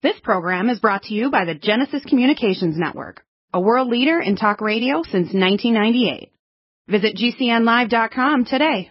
This program is brought to you by the Genesis Communications Network, a world leader in talk radio since 1998. Visit GCNlive.com today.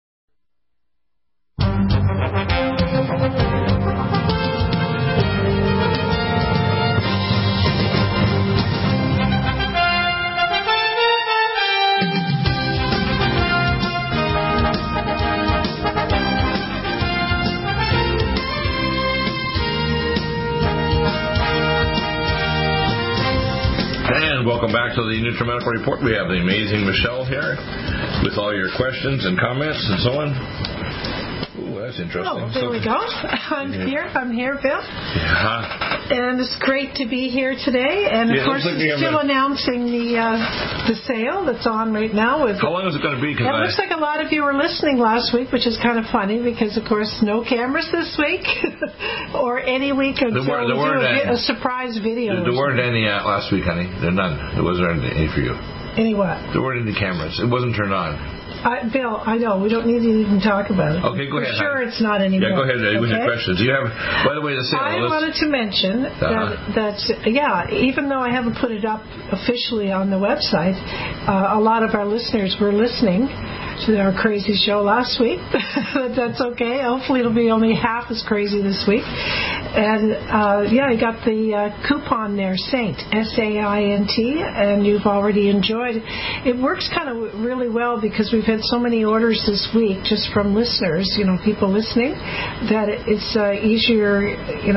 And welcome back to the NutriMedical Report. We have the amazing Michelle here with all your questions and comments and so on. Ooh, that's interesting. Oh, there we go. I'm here, Bill. Yeah. And it's great to be here today. And of course, it's still announcing the sale that's on right now. How long is it going to be? It looks like a lot of you were listening last week, which is kind of funny because, of course, no cameras this week or any week until we do a surprise video. There weren't any last week, honey. There none. There wasn't any for you. Any what? There weren't any cameras. It wasn't turned on. Bill, I know. We don't need to even talk about it. Okay, go ahead. For sure it's not anymore. Yeah, go ahead with your questions. You have, by the way, the sale. I wanted to mention that, even though I haven't put it up officially on the website, a lot of our listeners were listening to our crazy show last week. That's okay. Hopefully it'll be only half as crazy this week. And, I got the coupon there, SAINT, SAINT, and you've already enjoyed it. It works kind of really well because we've had so many orders this week just from listeners, people listening, that it's easier,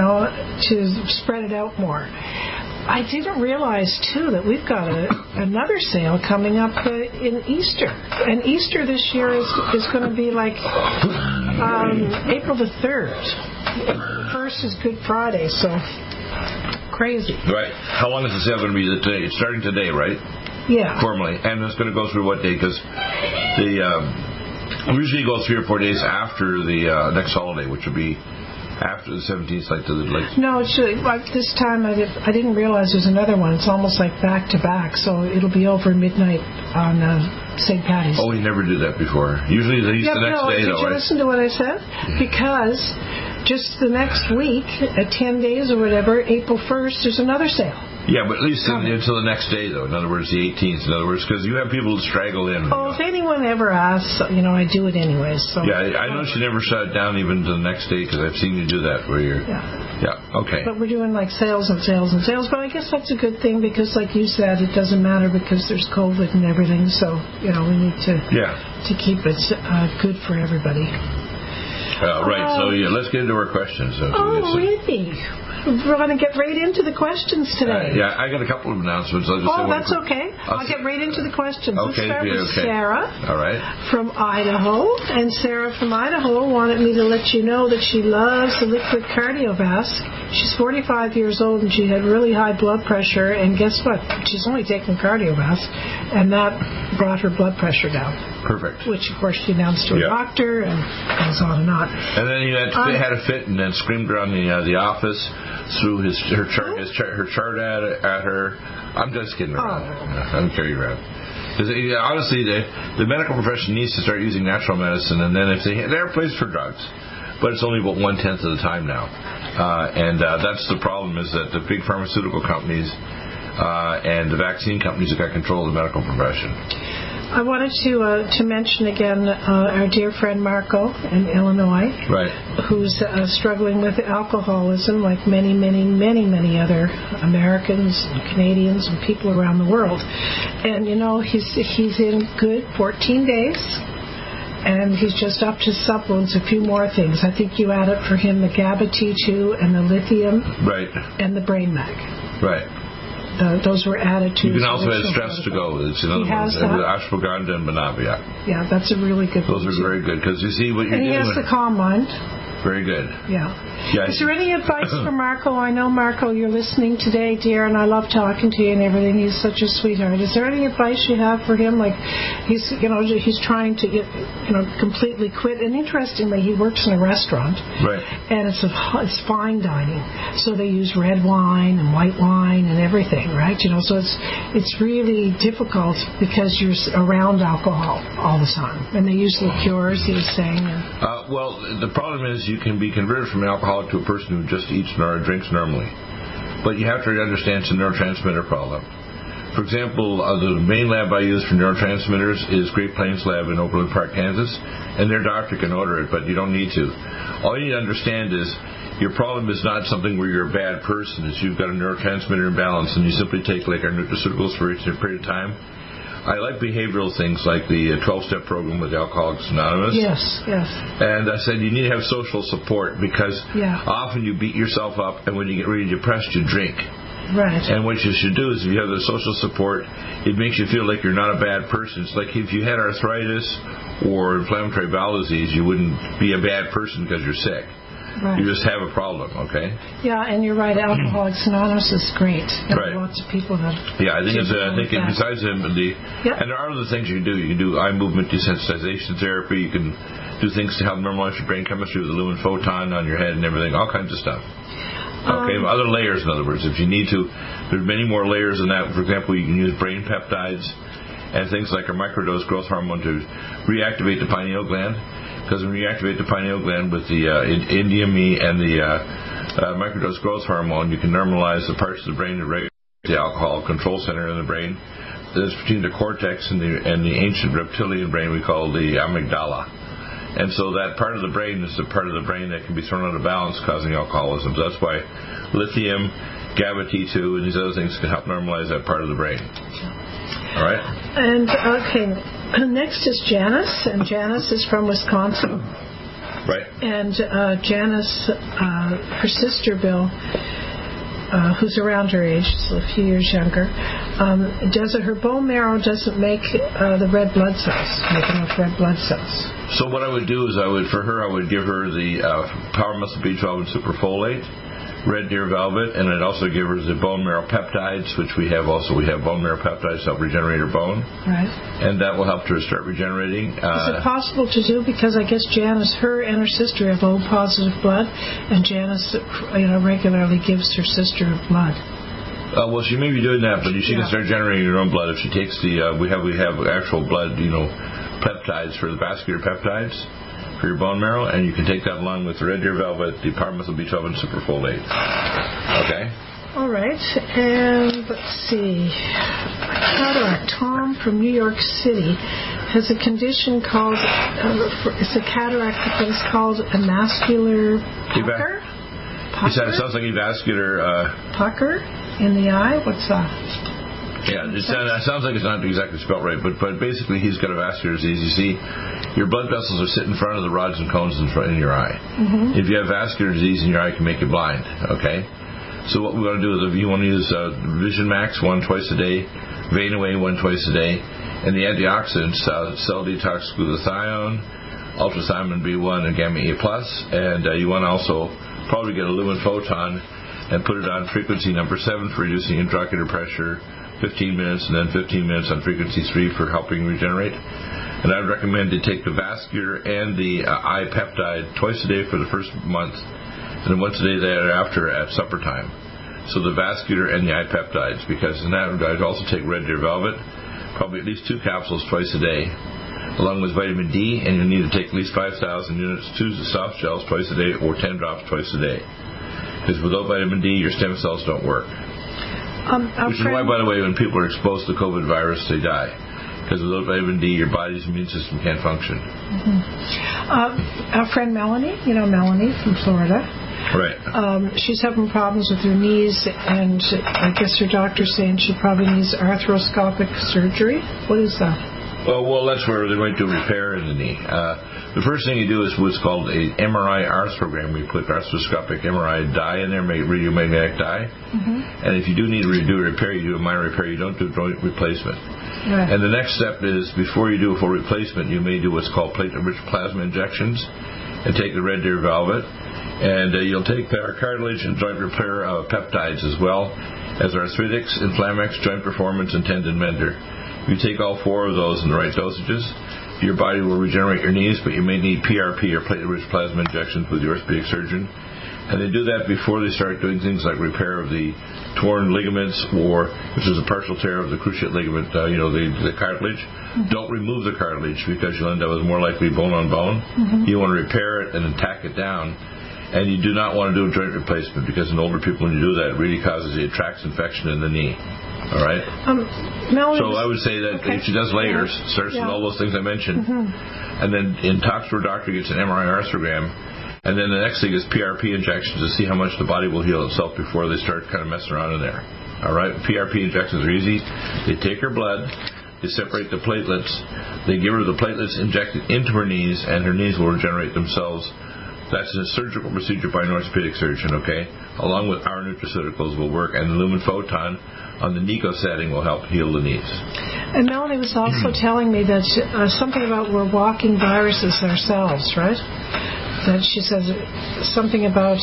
to spread it out more. I didn't realize, too, that we've got another sale coming up in Easter. And Easter this year is going to be like April the 3rd. First is Good Friday, so crazy. Right. How long is the sale going to be today? It's starting today, right? Yeah. Formally. And it's going to go through what day? Because usually it goes 3 or 4 days after the next holiday, which would be after the 17th, No, it's this time I didn't realize there's another one. It's almost like back to back, so it'll be over midnight on St. Patty's. Oh, we never did that before. Usually the next day, though. Did you listen to what I said? Because just the next week, at 10 days or whatever, April 1st, there's another sale. Yeah, but at least until the next day, though. In other words, the 18th. In other words, because you have people that straggle in. Oh, if anyone ever asks, I do it anyways. So. Yeah, I know she never shut it down even to the next day because I've seen you do that where you're... Yeah, okay. But we're doing like sales and sales and sales. But I guess that's a good thing because, like you said, it doesn't matter because there's COVID and everything. So, we need to keep it good for everybody. Right, so let's get into our questions. Really? We're going to get right into the questions today. I got a couple of announcements. That's okay. I'll get right into the questions. Okay, let's start with Sarah from Idaho. And Sarah from Idaho wanted me to let you know that she loves the liquid Cardiovasc. She's 45 years old and she had really high blood pressure. And guess what? She's only taking Cardiovasc. And that brought her blood pressure down. Perfect. Which, of course, she announced to her doctor and goes on and on. And then he had a fit and then screamed around the office. Threw her chart at her. I'm just kidding around. I'm carrying around. Because honestly, the medical profession needs to start using natural medicine, and then if there are places for drugs, but it's only about 1/10 of the time now, and that's the problem. Is that the big pharmaceutical companies and the vaccine companies have got control of the medical profession. I wanted to mention again our dear friend Marco in Illinois, who's struggling with alcoholism like many, many, many, many other Americans and Canadians and people around the world. And, he's in good 14 days, and he's just up to supplements, a few more things. I think you added for him the GABA T2 and the lithium and the Brain Mag. Right. Those were added to. You can also add stress to go. It's another one. Ashwagandha and Banavia. Yeah, that's a really good. Those are very good because you see what you're doing. And he has the Calm Mind. Very good. Yeah. Is there any advice for Marco? I know, Marco, you're listening today, dear, and I love talking to you and everything. He's such a sweetheart. Is there any advice you have for him? Like, he's trying to get, completely quit. And interestingly, he works in a restaurant. Right. And it's fine dining. So they use red wine and white wine and everything, right? So it's really difficult because you're around alcohol all the time. And they use liqueurs, he was saying. Well, the problem is you can be converted from alcohol alcoholic to a person who just eats or drinks normally. But you have to understand it's a neurotransmitter problem. For example, the main lab I use for neurotransmitters is Great Plains Lab in Overland Park, Kansas, and their doctor can order it, but you don't need to. All you need to understand is your problem is not something where you're a bad person. It's you've got a neurotransmitter imbalance, and you simply take like our nutraceuticals for a period of time. I like behavioral things like the 12-step program with Alcoholics Anonymous. Yes. And I said you need to have social support because often you beat yourself up, and when you get really depressed, you drink. Right. And what you should do is if you have the social support, it makes you feel like you're not a bad person. It's like if you had arthritis or inflammatory bowel disease, you wouldn't be a bad person because you're sick. Right. You just have a problem, okay? Yeah, and you're right. Alcoholics Anonymous is great. There right. are lots of people that. Yeah, I think besides and there are other things you can do. You can do eye movement desensitization therapy. You can do things to help normalize your brain chemistry with the lumen photon on your head and everything. All kinds of stuff. Okay, other layers, in other words. If you need to, there's many more layers than that. For example, you can use brain peptides and things like a microdose growth hormone to reactivate the pineal gland. Because when you activate the pineal gland with the NDME and the microdose growth hormone, you can normalize the parts of the brain that regulate the alcohol control center in the brain. That's between the cortex and the ancient reptilian brain we call the amygdala. And so that part of the brain is the part of the brain that can be thrown out of balance, causing alcoholism. So that's why lithium, GABA T2, and these other things can help normalize that part of the brain. All right? And, okay, next is Janice, and Janice is from Wisconsin. Right. And Janice, her sister, Bill, who's around her age, so a few years younger, her bone marrow doesn't make the red blood cells, make enough red blood cells. So what I would do is I would give her the Power Muscle B12 and Superfolate, Red Deer Velvet, and I'd also give her the bone marrow peptides, which we have bone marrow peptides to help regenerate her bone. Right. And that will help her start regenerating. Is it possible to do? Because I guess Janice, her and her sister have O positive blood, and Janice, regularly gives her sister blood. Well, she may be doing that, but she can start generating her own blood if she takes the. We have actual blood, peptides for the vascular peptides for your bone marrow, and you can take that along with the Red Deer Velvet, the Power Muscle B12, and Superfolate. Okay. All right, and let's see. Cataract. Tom from New York City has a condition called it's a cataract that is called a mascular pucker. It sounds like avascular pucker in the eye. What's that? Yeah, it sounds like it's not exactly spelled right, but basically he's got a vascular disease. You see, your blood vessels are sitting in front of the rods and cones in your eye. Mm-hmm. If you have vascular disease in your eye, it can make you blind, okay? So what we want to do is if you want to use Vision Max 1 twice a day, Vein Away 1 twice a day, and the antioxidants, Cell Detox Glutathione, Ultrathymine B1, and Gamma E+, and you want to also probably get a lumen photon and put it on frequency number 7 for reducing intraocular pressure, 15 minutes, and then 15 minutes on frequency 3 for helping regenerate. And I would recommend to take the vascular and the eye peptide twice a day for the first month, and then once a day thereafter at supper time. So the vascular and the eye peptides, because in that I'd also take Red Deer Velvet, probably at least 2 capsules twice a day, along with vitamin D, and you'll need to take at least 5,000 units, 2 soft gels twice a day, or 10 drops twice a day. Because without vitamin D, your stem cells don't work. Which is why, by the way, when people are exposed to COVID virus, they die. Because without vitamin D, your body's immune system can't function. Mm-hmm. Our friend Melanie, Melanie from Florida. Right. She's having problems with her knees, and I guess her doctor's saying she probably needs arthroscopic surgery. What is that? Well, that's where they might do repair in the knee. The first thing you do is what's called a MRI arthrogram. We put arthroscopic MRI dye in there, radiomagnetic dye. Mm-hmm. And if you do need to do a repair, you do a minor repair. You don't do joint replacement. Right. And the next step is before you do a full replacement, you may do what's called platelet-rich plasma injections and take the Red Deer Velvet. And you'll take our cartilage and joint repair peptides as well as arthritics, inflammex, joint performance, and tendon mender. If you take all 4 of those in the right dosages, your body will regenerate your knees, but you may need PRP or platelet-rich plasma injections with your orthopedic surgeon. And they do that before they start doing things like repair of the torn ligaments, or if there's a partial tear of the cruciate ligament, the cartilage. Mm-hmm. Don't remove the cartilage because you'll end up with more likely bone on bone. Mm-hmm. You want to repair it and then tack it down. And you do not want to do a joint replacement because in older people, when you do that, it really causes, it attracts infection in the knee. All right? So I would say that if she does layers, starts with all those things I mentioned, and then talks to her doctor, gets an MRI arthrogram, and then the next thing is PRP injections to see how much the body will heal itself before they start kind of messing around in there. All right? PRP injections are easy. They take her blood. They separate the platelets. They give her the platelets injected into her knees, and her knees will regenerate themselves. That's a surgical procedure by an orthopedic surgeon, okay? Along with our nutraceuticals will work, and the Lumen Photon on the NICO setting will help heal the knees. And Melanie was also telling me that something about we're walking viruses ourselves, right? That she says something about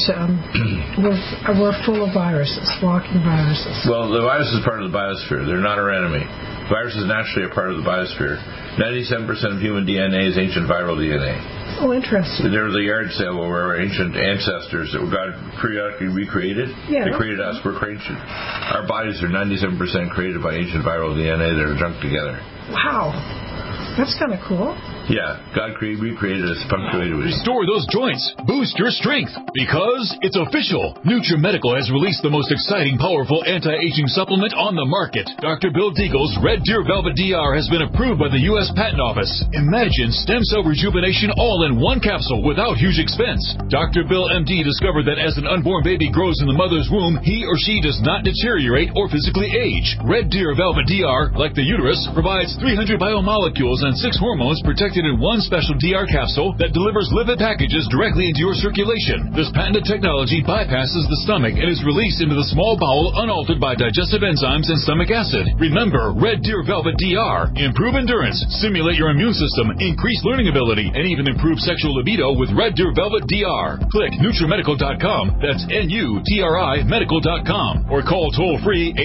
we're full of viruses, walking viruses. Well, the virus is part of the biosphere. They're not our enemy. Virus is naturally a part of the biosphere. 97% of human DNA is ancient viral DNA. Oh, interesting. There was a yard sale where our ancient ancestors that God periodically recreated. Yeah. They created us. We're ancient. Our bodies are 97% created by ancient viral DNA that are junked together. Wow. That's kind of cool. Yeah, God recreated us, punctuated with. Restore those joints. Boost your strength. Because it's official. NutriMedical has released the most exciting, powerful anti-aging supplement on the market. Dr. Bill Deagle's Red Deer Velvet DR has been approved by the U.S. Patent Office. Imagine stem cell rejuvenation all in one capsule without huge expense. Dr. Bill MD discovered that as an unborn baby grows in the mother's womb, he or she does not deteriorate or physically age. Red Deer Velvet DR, like the uterus, provides 300 biomolecules and 6 hormones protected in one special DR capsule that delivers lipid packages directly into your circulation. This patented technology bypasses the stomach and is released into the small bowel unaltered by digestive enzymes and stomach acid. Remember, Red Deer Velvet DR. Improve endurance, stimulate your immune system, increase learning ability, and even improve sexual libido with Red Deer Velvet DR. Click NutriMedical.com, that's N-U-T-R-I Medical.com, or call toll-free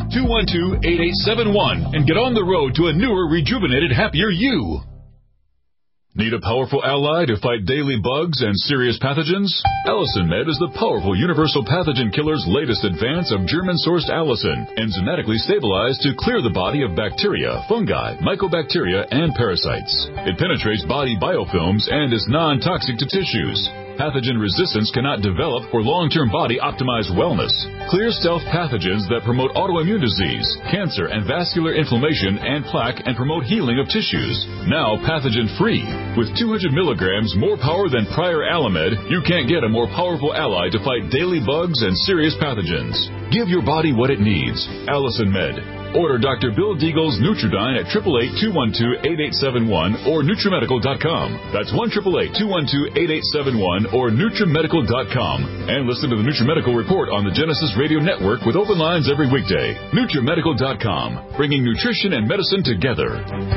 888-212-8871 and get on the road to a newer, rejuvenated, happier you. Need a powerful ally to fight daily bugs and serious pathogens? Allison Med is the powerful universal pathogen killer's latest advance of German-sourced allicin, enzymatically stabilized to clear the body of bacteria, fungi, mycobacteria, and parasites. It penetrates body biofilms and is non-toxic to tissues. Pathogen resistance cannot develop for long-term body-optimized wellness. Clear stealth pathogens that promote autoimmune disease, cancer, and vascular inflammation and plaque and promote healing of tissues. Now pathogen-free. With 200 milligrams more power than prior Alamed, you can't get a more powerful ally to fight daily bugs and serious pathogens. Give your body what it needs. Allison Med. Order Dr. Bill Deagle's Nutridyne at 888-212-8871 or NutriMedical.com. That's 1-888-212-8871 or NutriMedical.com. And listen to the NutriMedical Report on the Genesis Radio Network with open lines every weekday. NutriMedical.com, bringing nutrition and medicine together.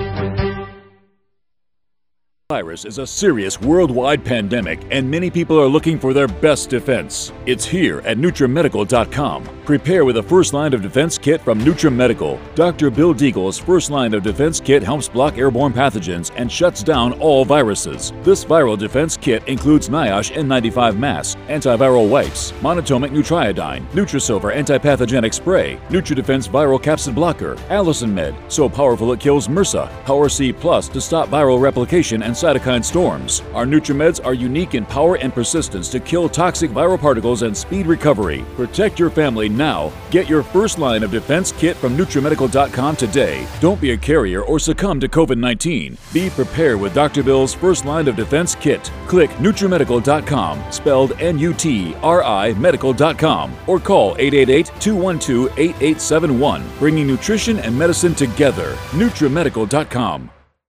Virus is a serious worldwide pandemic, and many people are looking for their best defense. It's here at NutriMedical.com. Prepare with a first line of defense kit from NutriMedical. Dr. Bill Deagle's first line of defense kit helps block airborne pathogens and shuts down all viruses. This viral defense kit includes NIOSH N95 mask, antiviral wipes, monatomic Nutriodine, Nutrisilver antipathogenic spray, NutriDefense viral capsid blocker, Allison Med, so powerful it kills MRSA, Power C Plus to stop viral replication and cytokine storms. Our NutriMeds are unique in power and persistence to kill toxic viral particles and speed recovery. Protect your family now. Get your first line of defense kit from NutriMedical.com today. Don't be a carrier or succumb to COVID-19. Be prepared with Dr. Bill's first line of defense kit. Click NutriMedical.com, spelled N-U-T-R-I Medical.com, or call 888-212-8871, bringing nutrition and medicine together. NutriMedical.com.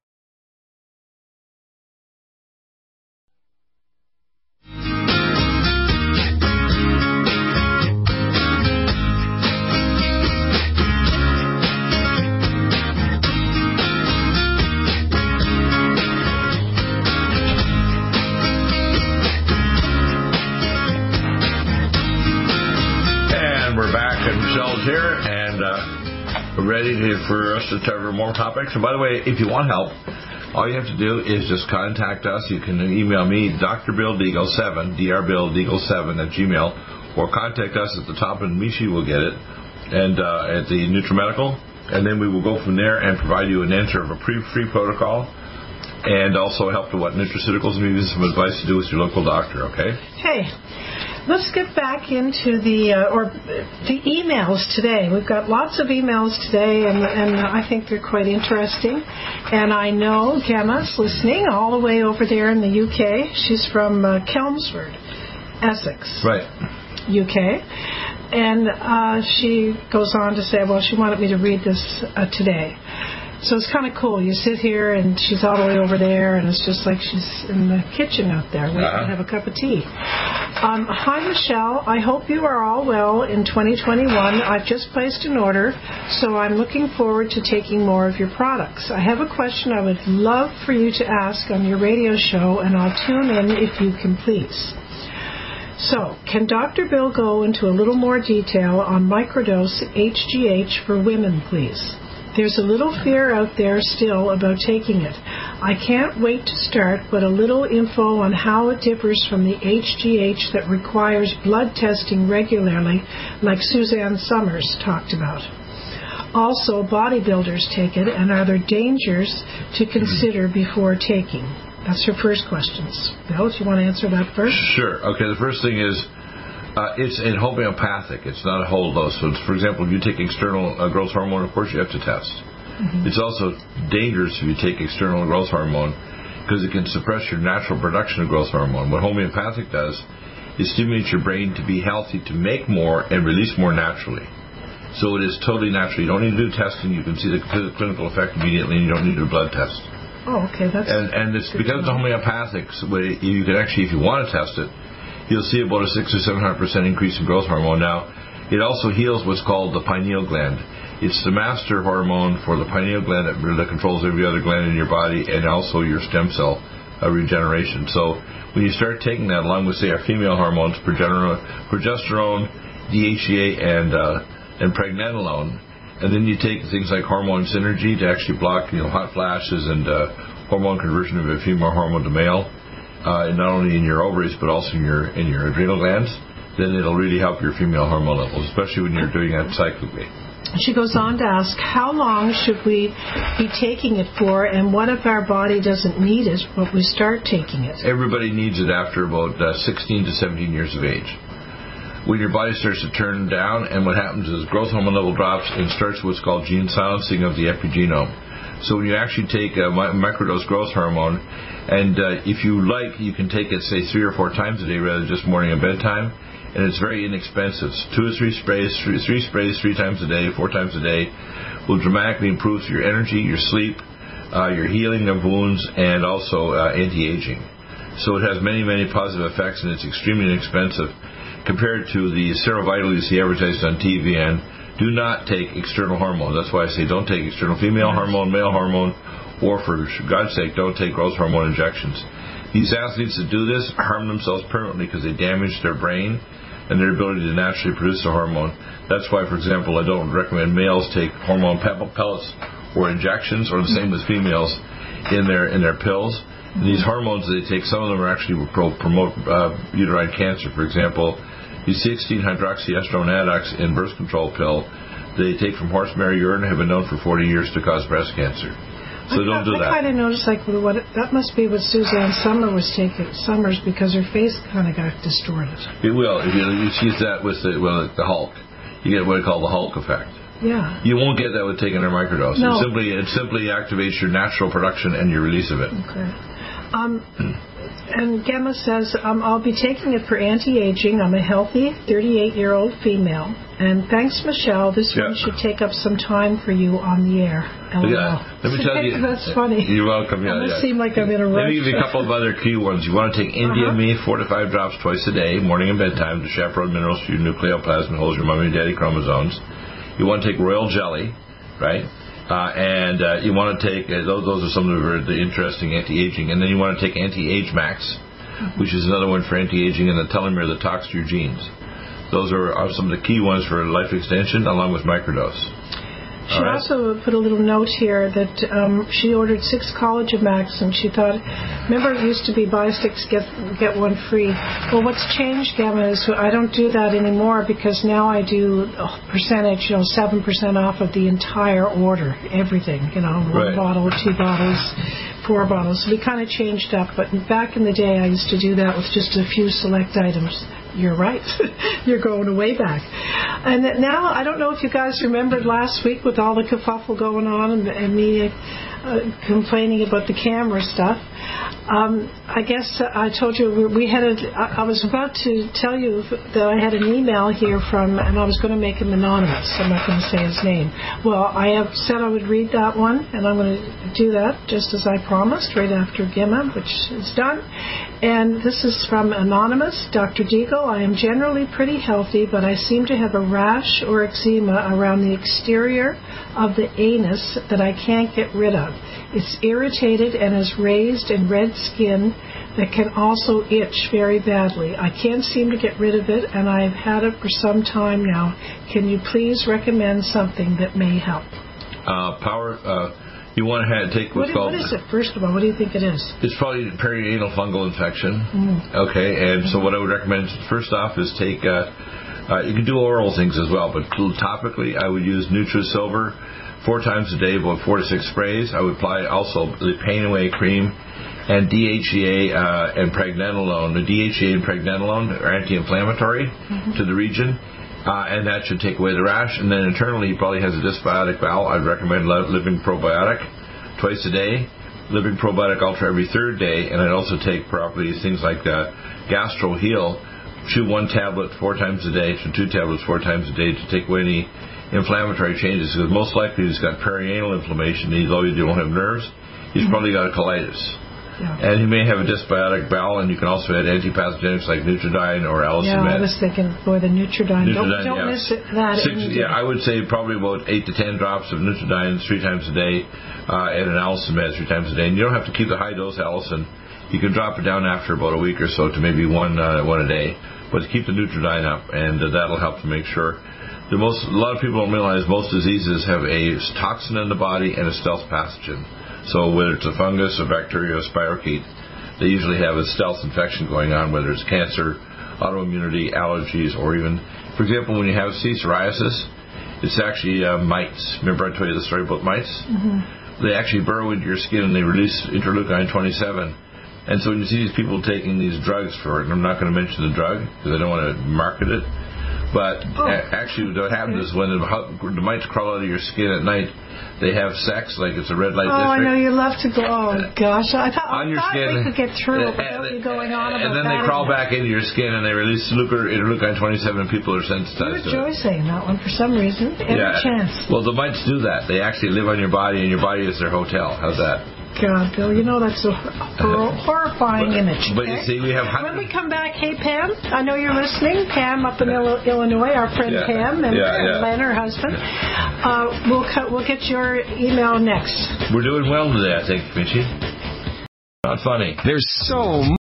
Here and ready for us to cover more topics. And by the way, if you want help, all you have to do is just contact us. You can email me, Dr. Bill Deagle 7, drbilldeagle7 at gmail, or contact us at the top, and Mishi will get it, and at the NutriMedical, and then we will go from there and provide you an answer of a free protocol and also help to what nutraceuticals, and maybe some advice to do with your local doctor, okay? Hey, let's get back into the emails today. We've got lots of emails today, and I think they're quite interesting. And I know Gemma's listening all the way over there in the UK. She's from Chelmsford, Essex. Right. UK. And she goes on to say, well, she wanted me to read this today. So it's kind of cool. You sit here, and she's all the way over there, and it's just like she's in the kitchen out there waiting to have a cup of tea. Hi, Michelle. I hope you are all well in 2021. I've just placed an order, so I'm looking forward to taking more of your products. I have a question I would love for you to ask on your radio show, and I'll tune in if you can, please. So, can Dr. Bill go into a little more detail on microdose HGH for women, please? There's a little fear out there still about taking it. I can't wait to start, but a little info on how it differs from the HGH that requires blood testing regularly, like Suzanne Summers talked about. Also, bodybuilders take it, and are there dangers to consider before taking? That's her first questions. Bill, do you want to answer that first? Sure. Okay, the first thing is, it's in homeopathic. It's not a whole dose. So, for example, if you take external growth hormone, of course you have to test. Mm-hmm. It's also dangerous if you take external growth hormone because it can suppress your natural production of growth hormone. What homeopathic does is stimulate your brain to be healthy, to make more and release more naturally. So it is totally natural. You don't need to do testing. You can see the clinical effect immediately, and you don't need to do a blood test. Oh, okay. That's and it's because it's homeopathic. So you can actually, if you want to test it, you'll see about a 600 or 700% increase in growth hormone. Now, it also heals what's called the pineal gland. It's the master hormone for the pineal gland that controls every other gland in your body, and also your stem cell regeneration. So when you start taking that, along with, say, our female hormones, progesterone, DHEA, and pregnenolone, and then you take things like hormone synergy to actually block, hot flashes and hormone conversion of a female hormone to male. Not only in your ovaries but also in your adrenal glands, then it'll really help your female hormone levels, especially when you're doing that cyclically. She goes on to ask, how long should we be taking it for, and what if our body doesn't need it but we start taking it? Everybody needs it after about 16 to 17 years of age. When your body starts to turn down, and what happens is growth hormone level drops and starts what's called gene silencing of the epigenome. So when you actually take a microdose growth hormone, and if you like, you can take it, say, 3 or 4 times a day rather than just morning and bedtime, and it's very inexpensive. 2 or 3 sprays, 3 sprays 3 times a day, 4 times a day, will dramatically improve your energy, your sleep, your healing of wounds, and also anti-aging. So it has many, many positive effects, and it's extremely inexpensive compared to the Serovital you see advertised on TV. And do not take external hormones. That's why I say don't take external female hormone, male hormone, or for God's sake, don't take growth hormone injections. These athletes that do this harm themselves permanently because they damage their brain and their ability to naturally produce a hormone. That's why, for example, I don't recommend males take hormone pellets or injections, or the same with females in their pills. And these hormones they take, some of them are actually promote uterine cancer. For example, the 16-hydroxyestrone adducts in birth control pill they take from horsemanure urine have been known for 40 years to cause breast cancer. So don't do that. I kind of noticed that must be what Suzanne Summers, because her face kind of got distorted. It will. If you use that with the Hulk, you get what I call the Hulk effect. Yeah. You won't get that with taking a microdose. No. It simply activates your natural production and your release of it. Okay. And Gemma says, I'll be taking it for anti-aging. I'm a healthy 38-year-old female. And thanks, Michelle. This one should take up some time for you on the air. LOL. Yeah. Let me tell you. That's funny. You're welcome. Yeah, I seem like I'm in a rush. Let me give you a couple of other key ones. You want to take NDME 4 to 5 drops twice a day, morning and bedtime, to chaperone minerals for your nucleoplasm and holds your mommy and daddy chromosomes. You want to take royal jelly, right? And you want to take, those are some of the interesting anti-aging. And then you want to take Anti-Age Max, which is another one for anti-aging, and the telomere that talks to your genes. Those are some of the key ones for life extension, along with microdose. She also put a little note here that she ordered 6 Collagen Max, and she thought, remember it used to be buy 6, get 1 free. Well, what's changed, Gemma, is I don't do that anymore because now I do a percentage, 7% off of the entire order, everything, 1 bottle, 2 bottles 4 bottles. We kind of changed up, but back in the day I used to do that with just a few select items. You're right. You're going way back. And now, I don't know if you guys remembered last week with all the kerfuffle going on and me complaining about the camera stuff. I guess I told you I was about to tell you that I had an email here from, and I was going to make him anonymous. I'm not going to say his name. Well, I have said I would read that one, and I'm going to do that just as I promised right after Gemma, which is done. And this is from Anonymous. Dr. Deagle, I am generally pretty healthy, but I seem to have a rash or eczema around the exterior of the anus that I can't get rid of. It's irritated and has raised and red skin that can also itch very badly. I can't seem to get rid of it, and I've had it for some time now. Can you please recommend something that may help? You want to take what's called... What is it, first of all? What do you think it is? It's probably perianal fungal infection. Okay, and so what I would recommend, first off, is take... you can do oral things as well, but topically, I would use NutriSilver 4 times a day, about 4 to 6 sprays. I would apply also the Pain Away cream and DHEA and pregnenolone. The DHEA and pregnenolone are anti-inflammatory to the region. And that should take away the rash. And then internally, he probably has a dysbiotic bowel. I'd recommend Living Probiotic twice a day, Living Probiotic Ultra every 3rd day, and I'd also take properties, things like Gastro Heal. Chew 1 tablet 4 times a day, chew 2 tablets 4 times a day to take away any inflammatory changes. Because most likely he's got perianal inflammation, although you don't have nerves, he's probably got a colitis. Yeah. And you may have a dysbiotic bowel, and you can also add antipathogenics like Nutridyne or Allicin Med. Yeah, I was thinking, boy, the Nutridyne. Don't miss that. I would say probably about 8 to 10 drops of Nutridyne 3 times a day, and an Allicin Med 3 times a day. And you don't have to keep the high-dose Allicin. You can drop it down after about a week or so to maybe one a day. But keep the Nutridyne up, and that'll help to make sure. A lot of people don't realize most diseases have a toxin in the body and a stealth pathogen. So whether it's a fungus, a bacteria, a spirochete, they usually have a stealth infection going on, whether it's cancer, autoimmunity, allergies, or even, for example, when you have C. psoriasis, it's actually mites. Remember I told you the story about mites? They actually burrow into your skin and they release interleukin-27. And so when you see these people taking these drugs for it, and I'm not going to mention the drug because I don't want to market it, but actually what happens is when the mites crawl out of your skin at night, they have sex like it's a red light district. I know you love to go. Oh gosh, I thought we could get through without you going on about that. And then they crawl back into your skin and they release interleukin-27 and people are sensitized to it. You're saying that one for some reason. Every chance. Well, the mites do that. They actually live on your body and your body is their hotel. How's that? God, Bill, you know that's a horrifying image. But you see, we have... When we come back, hey, Pam, I know you're listening. Pam up in Illinois, our friend Pam, and Len, her husband. We'll get your email next. We're doing well today, I think, Mitchie. Not funny. There's so much.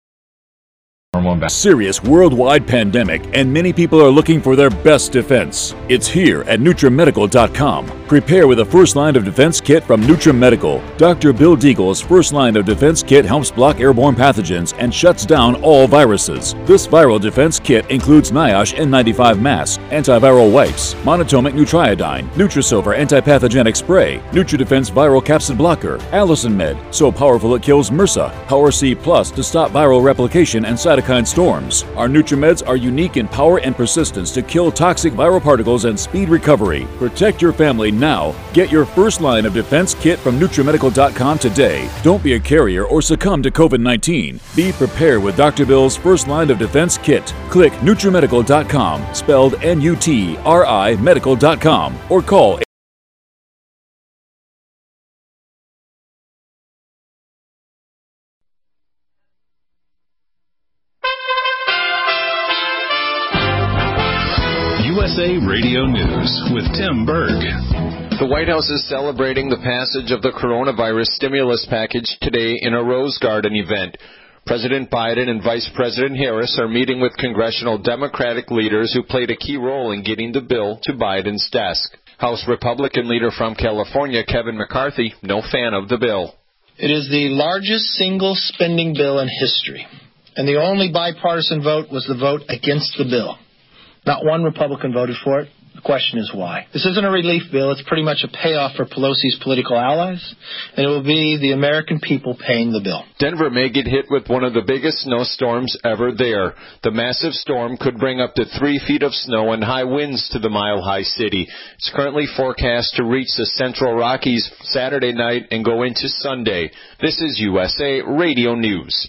Serious worldwide pandemic, and many people are looking for their best defense. It's here at NutriMedical.com. Prepare with a first line of defense kit from NutriMedical. Dr. Bill Deagle's first line of defense kit helps block airborne pathogens and shuts down all viruses. This viral defense kit includes NIOSH N95 mask, antiviral wipes, monatomic Nutriodine, NutriSilver antipathogenic spray, NutriDefense viral capsid blocker, Allicin Med, so powerful it kills MRSA, Power C Plus to stop viral replication and cytokine storms. Our NutriMeds are unique in power and persistence to kill toxic viral particles and speed recovery. Protect your family now. Get your first line of defense kit from NutriMedical.com today. Don't be a carrier or succumb to COVID-19. Be prepared with Dr. Bill's first line of defense kit. Click NutriMedical.com, spelled NUTRI medical.com, or call USA Radio News with Tim Berg. The White House is celebrating the passage of the coronavirus stimulus package today in a Rose Garden event. President Biden and Vice President Harris are meeting with congressional Democratic leaders who played a key role in getting the bill to Biden's desk. House Republican leader from California, Kevin McCarthy, no fan of the bill. It is the largest single spending bill in history, and the only bipartisan vote was the vote against the bill. Not one Republican voted for it. The question is why. This isn't a relief bill. It's pretty much a payoff for Pelosi's political allies, and it will be the American people paying the bill. Denver may get hit with one of the biggest snowstorms ever there. The massive storm could bring up to 3 feet of snow and high winds to the mile-high city. It's currently forecast to reach the Central Rockies Saturday night and go into Sunday. This is USA Radio News.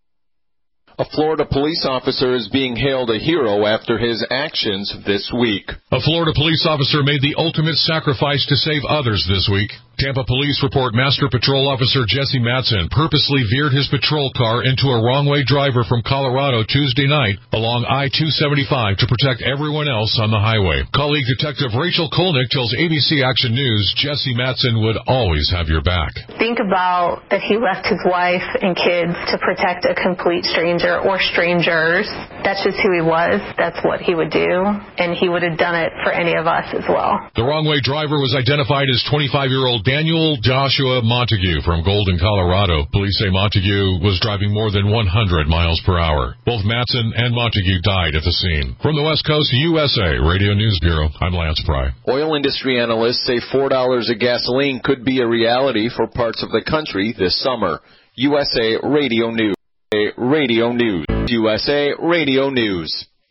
A Florida police officer is being hailed a hero after his actions this week. A Florida police officer made the ultimate sacrifice to save others this week. Tampa police report Master Patrol Officer Jesse Matson purposely veered his patrol car into a wrong-way driver from Colorado Tuesday night along I-275 to protect everyone else on the highway. Colleague Detective Rachel Kolnick tells ABC Action News Jesse Matson would always have your back. Think about that he left his wife and kids to protect a complete stranger or strangers. That's just who he was. That's what he would do, and he would have done it for any of us as well. The wrong-way driver was identified as 25-year-old Daniel Joshua Montague from Golden, Colorado. Police say Montague was driving more than 100 miles per hour. Both Matson and Montague died at the scene. From the West Coast, USA Radio News Bureau, I'm Lance Pry. Oil industry analysts say $4 a gasoline could be a reality for parts of the country this summer. USA Radio News. Radio News. USA Radio News.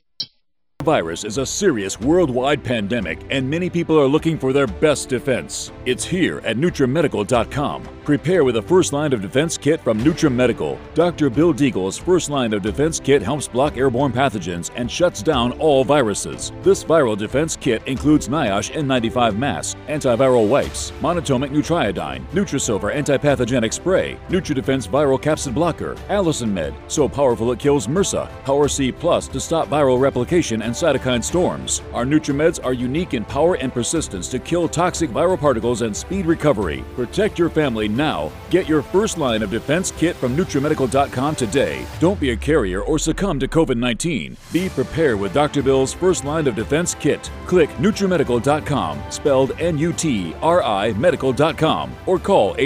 Virus is a serious worldwide pandemic, and many people are looking for their best defense. It's here at NutriMedical.com. Prepare with a first line of defense kit from NutriMedical. Dr. Bill Deagle's first line of defense kit helps block airborne pathogens and shuts down all viruses. This viral defense kit includes NIOSH N95 mask, antiviral wipes, monatomic Nutriodine, Nutrisilver antipathogenic spray, NutriDefense viral capsid blocker, Allison Med, so powerful it kills MRSA, Power C Plus to stop viral replication and cytokine storms. Our NutriMeds are unique in power and persistence to kill toxic viral particles and speed recovery. Protect your family now. Get your first line of defense kit from NutriMedical.com today. Don't be a carrier or succumb to COVID-19. Be prepared with Dr. Bill's first line of defense kit. Click NutriMedical.com, spelled N-U-T-R-I medical.com, or call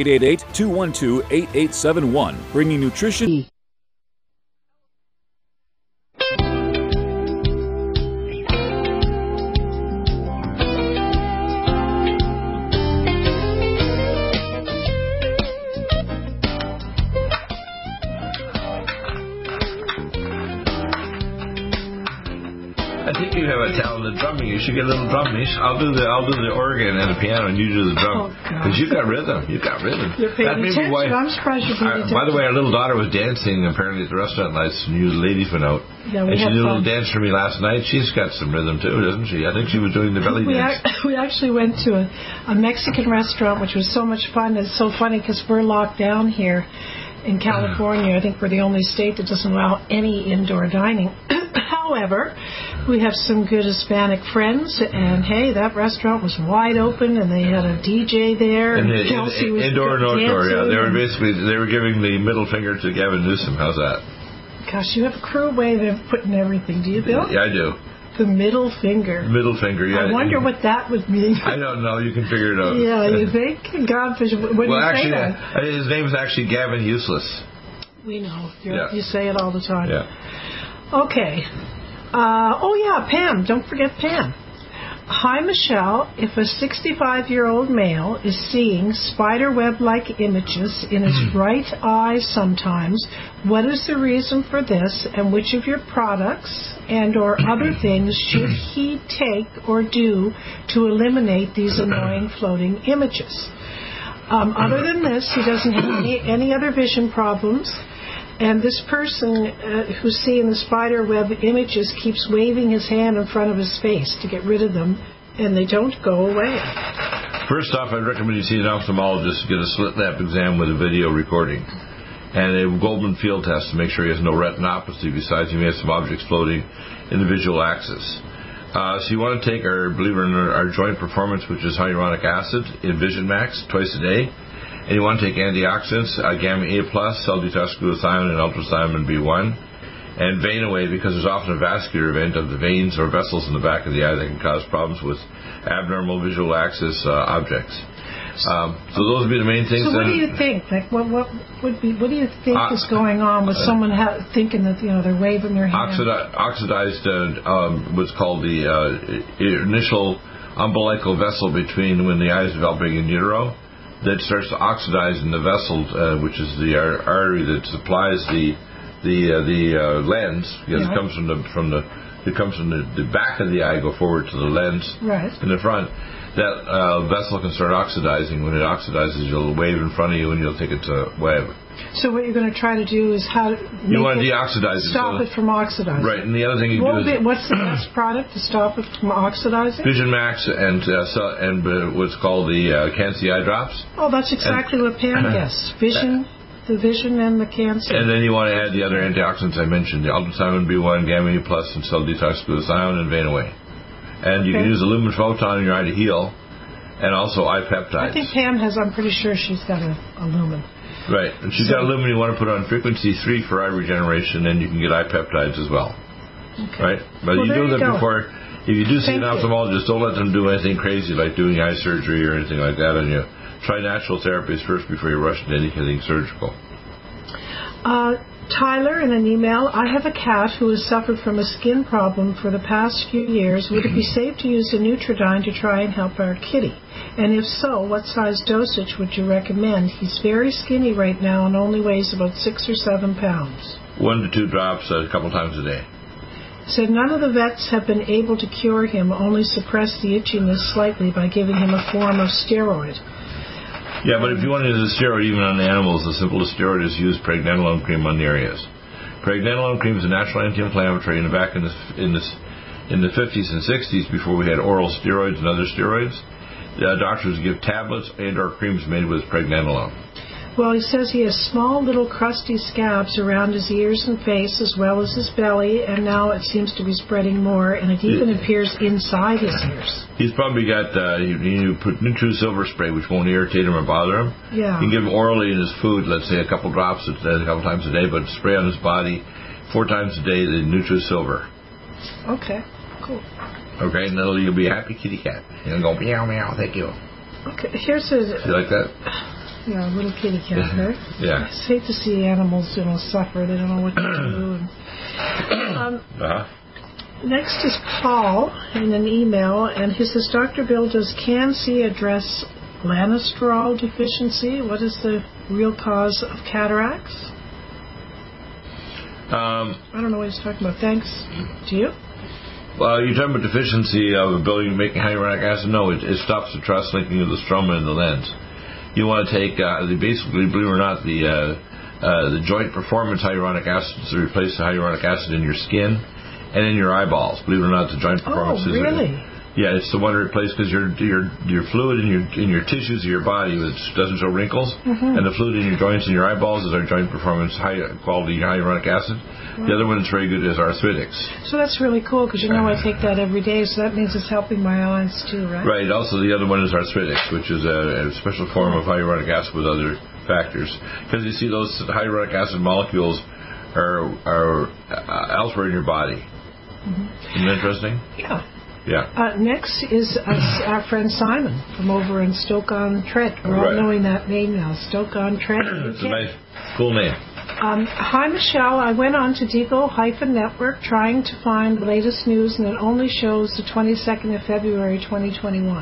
888-212-8871, bringing nutrition. I think you have a talented drumming. You should get a little drumming. I'll do the organ and the piano, and you do the drum. Because you got rhythm. You're paying attention. I'm surprised you're paying attention. By the way, our little daughter was dancing apparently at the restaurant last night. New ladies went out. Yeah, and she did a little dance for me last night. She's got some rhythm too, doesn't she? I think she was doing the belly dance. We actually went to a Mexican restaurant, which was so much fun. It's so funny because we're locked down here in California. I think we're the only state that doesn't allow any indoor dining. However, we have some good Hispanic friends, and hey, that restaurant was wide open, and they had a DJ there. And Kelsey was indoor and outdoor, yeah. They were giving the middle finger to Gavin Newsom. How's that? Gosh, you have a cruel way of putting everything, do you, Bill? Yeah, I do. The middle finger. Middle finger, yeah. I wonder what that would mean. I don't know. You can figure it out. Yeah, you think? Godfish, when you say that? His name is actually Gavin Useless. We know. You say it all the time. Yeah. Okay. Pam. Don't forget Pam. Hi, Michelle. If a 65-year-old male is seeing spider web-like images in his right eye sometimes, what is the reason for this, and which of your products and or other things should he take or do to eliminate these annoying floating images? Other than this, he doesn't have any other vision problems. And this person who's seeing the spider web images keeps waving his hand in front of his face to get rid of them, and they don't go away. First off, I'd recommend you see an ophthalmologist, get a slit lamp exam with a video recording and a Goldman field test to make sure he has no retinopathy. Besides, he may have some objects floating in the visual axis. So you want to take our joint performance, which is hyaluronic acid in Vision Max twice a day. And you want to take antioxidants, Gamma A+, L-beta-glutathione, and ultrathiomin B1. And vein away, because there's often a vascular event of the veins or vessels in the back of the eye that can cause problems with abnormal visual axis objects. So those would be the main things. So what do you think? Like, what do you think is going on with someone thinking that they're waving their hand? Oxidized, what's called the initial umbilical vessel between when the eye is developing in utero, that starts to oxidize in the vessel, which is the artery that supplies the lens. Because it comes from the back of the eye, go forward to the lens in the front. That vessel can start oxidizing. When it oxidizes, you'll wave in front of you and you'll think it's a web. So what you're going to try to do is you want to deoxidize it. Stop it from oxidizing. Right, and the other thing you do is... What's the best product to stop it from oxidizing? Vision Max and what's called the Can-C eye drops. Oh, that's exactly what Pam guessed. The vision and the cancer. And then you want to add the other antioxidants I mentioned, the Ultrasimon B1, Gamma E+, and Cell Detox Glutathione and Vein Away. And you can use the Lumen Photon in your eye to heal, and also eye peptides. I think Pam has, I'm pretty sure she's got a Lumen. Right. And she's got a Lumen you want to put on frequency 3 for eye regeneration, and you can get eye peptides as well. Okay. Right? But you do them before. If you do see an ophthalmologist, don't let them do anything crazy like doing eye surgery or anything like that on you. Try natural therapies first before you rush into anything surgical. Tyler, in an email, I have a cat who has suffered from a skin problem for the past few years. Would it be safe to use a Nutridyne to try and help our kitty? And if so, what size dosage would you recommend? He's very skinny right now and only weighs about 6 or 7 pounds. 1 to 2 drops a couple times a day. Said none of the vets have been able to cure him, only suppress the itchiness slightly by giving him a form of steroid. Yeah, but if you want to use a steroid even on animals, the simplest steroid is use pregnenolone cream on the areas. Pregnenolone cream is a natural anti-inflammatory, and back in the 50s and 60s, before we had oral steroids and other steroids, doctors would give tablets and or creams made with pregnenolone. Well, he says he has small little crusty scabs around his ears and face as well as his belly, and now it seems to be spreading more, and it even appears inside his ears. He's probably got, you put NutriSilver spray, which won't irritate him or bother him. Yeah. You can give him orally in his food, let's say a couple drops a couple times a day, but spray on his body 4 times a day, the NutriSilver. Okay, cool. Okay, and then you'll be a happy kitty cat. He'll go meow, meow, thank you. Okay, here's his... You like that? Yeah, a little kitty cat, right? Yeah. I hate to see animals, suffer. They don't know what to do. Next is Paul in an email, and he says, Dr. Bill, does Can-C address lanosterol deficiency? What is the real cause of cataracts? I don't know what he's talking about. Thanks. Do you? Well, you're talking about deficiency of ability to make hyaluronic acid? No, it stops the cross-linking of the stroma and the lens. You want to take, basically, believe it or not, the joint performance hyaluronic acid to replace the hyaluronic acid in your skin and in your eyeballs. Believe it or not, the joint performance is... really? Yeah, it's the one to replace because your fluid in your tissues of your body, which doesn't show wrinkles, and the fluid in your joints and your eyeballs is our joint performance high quality hyaluronic acid. Right. The other one that's very good is arthritics. So that's really cool because I take that every day, so that means it's helping my eyes too, right? Right. Also, the other one is arthritics, which is a special form of hyaluronic acid with other factors. Because you see, those hyaluronic acid molecules are elsewhere in your body. Isn't that interesting? Yeah. Yeah. Next is our friend Simon from over in Stoke-on-Trent. We're all knowing that name now, Stoke-on-Trent. It's a nice, cool name. Hi, Michelle. I went on to Deagle-Network trying to find the latest news, and it only shows the 22nd of February, 2021.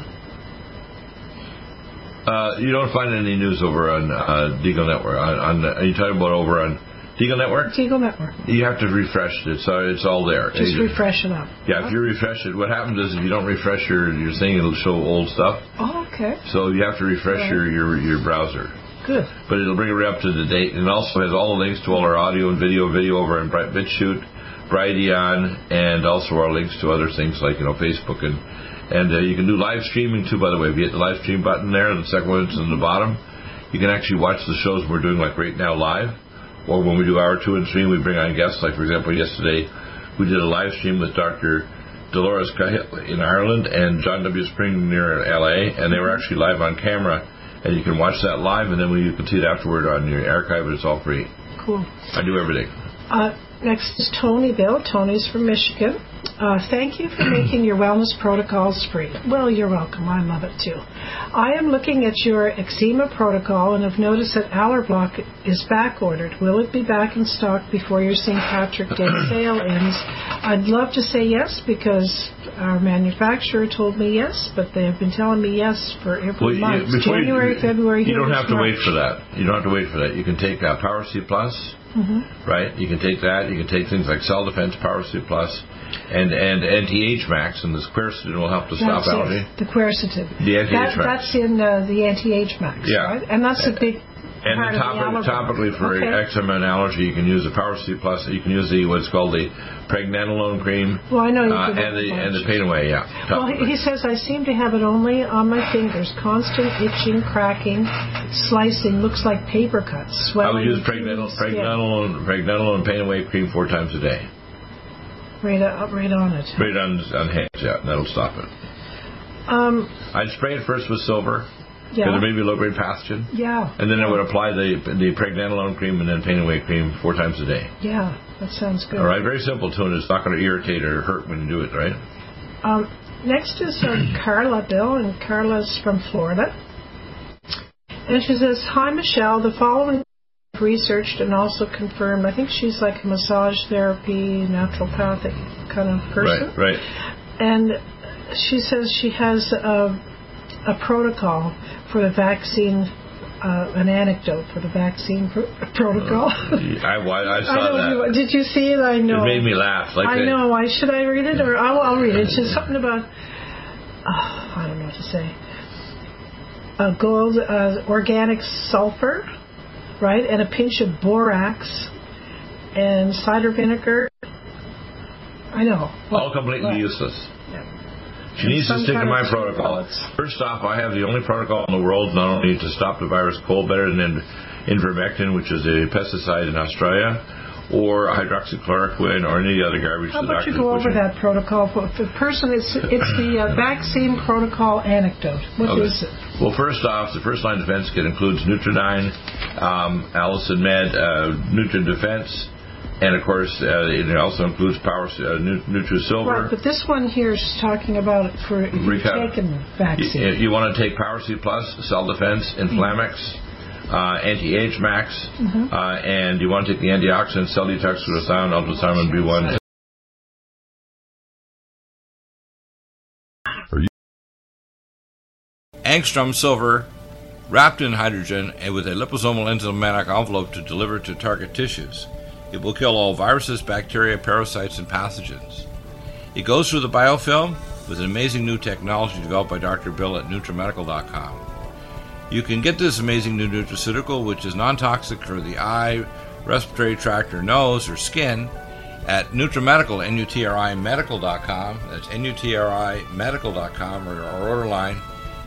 You don't find any news over on Deagle Network. Are you talking about over on Deagle Network? Deagle Network. You have to refresh it, so it's all there. Just refresh it up. Yeah, if you refresh it, what happens is if you don't refresh your thing, it'll show old stuff. Oh, okay. So you have to refresh your browser. Good. But it'll bring it right up to the date, and it also has all the links to all our audio and video over on BitChute, Brighteon, and also our links to other things like Facebook and you can do live streaming too. By the way, if you hit the live stream button there, the second one is in the bottom, you can actually watch the shows we're doing like right now live. Or when we do hour 2 and 3, we bring on guests. Like, for example, yesterday we did a live stream with Dr. Dolores Cahill in Ireland and John W. Spring near L.A., and they were actually live on camera. And you can watch that live, and then you can see it afterward on your archive, and it's all free. Cool. I do everything. Next is Tony Bill. Tony's from Michigan. Thank you for making your wellness protocols free. Well, you're welcome. I love it too. I am looking at your eczema protocol and have noticed that Allerblock is back ordered. Will it be back in stock before your St. Patrick Day sale ends? I'd love to say yes because our manufacturer told me yes, but they have been telling me yes for every month. January, February. You don't have to wait for that. You don't have to wait for that. You can take Power C Plus, right? You can take that. You can take things like Cell Defense, Power C Plus, and Anti-Age Max, and this quercetin will help to stop allergy. The quercetin. The Anti-Age Max. That's in the Anti-Age Max, right? And that's a big and part of the topically for eczema and allergy, you can use the Power C Plus. You can use what's called the pregnenolone cream. Well, I know you and the Pain Away, Well, he says, I seem to have it only on my fingers. Constant itching, cracking, slicing, looks like paper cuts. I would use pregnenolone Pain Away cream 4 times a day. Right on it. Right on hands, that'll stop it. I'd spray it first with silver. Because there may be low-grade pathogen. Yeah. And then I would apply the pregnenolone cream and then Pain Away cream 4 times a day. Yeah, that sounds good. All right, very simple too, and it's not going to irritate or hurt when you do it, right? Next is Carla Bill, and Carla's from Florida. And she says, hi, Michelle, the following I've researched and also confirmed. I think she's like a massage therapy, naturopathic kind of person. Right. And she says she has a protocol for the vaccine, an anecdote for the vaccine protocol. I saw that. Did you see it? I know. It made me laugh. I know. Should I read it? Or I'll read it. It's just something about, I don't know what to say. Gold, organic sulfur, right? And a pinch of borax and cider vinegar. I know. All completely useless. She needs to stick to my protocol. First off, I have the only protocol in the world not only to stop the virus cold better than ivermectin, which is a pesticide in Australia, or hydroxychloroquine, or any other garbage. How about you go over that protocol for the person? It's the vaccine protocol anecdote. What is it? Well, first off, the first line defense kit includes Nutridyne, Allison Med, Nutrient Defense. And, of course, it also includes NutriSilver. Right, but this one here is talking about it for if you've taken the vaccine. You want to take Power C Plus, Cell Defense, Inflamex, Anti-Age Max, and you want to take the antioxidant, Cell Detox, Glutathione, Ultrasound, B1. Angstrom Silver, wrapped in hydrogen and with a liposomal enzymatic envelope to deliver to target tissues. It will kill all viruses, bacteria, parasites, and pathogens. It goes through the biofilm with an amazing new technology developed by Dr. Bill at NutriMedical.com. You can get this amazing new nutraceutical, which is non-toxic for the eye, respiratory tract, or nose, or skin, at NutriMedical, NutriMedical.com. That's NutriMedical.com, or our order line,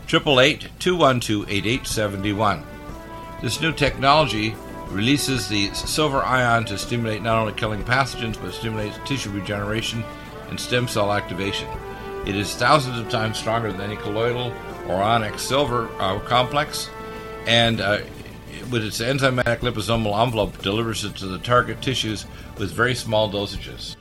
888-212-8871. This new technology releases the silver ion to stimulate not only killing pathogens, but stimulates tissue regeneration and stem cell activation. It is thousands of times stronger than any colloidal or onyx silver complex, and with its enzymatic liposomal envelope, delivers it to the target tissues with very small dosages.